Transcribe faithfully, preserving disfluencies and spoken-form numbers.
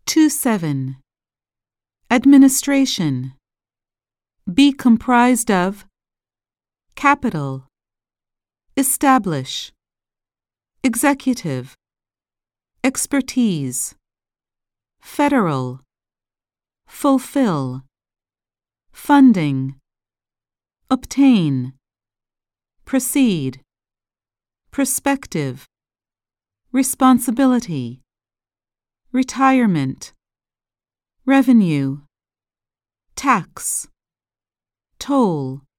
two seven. Administration. Be comprised of capital, establish, executive, expertise, federal, fulfill, funding, obtain, proceed, prospective, responsibility, retirement, revenue, tax, toll,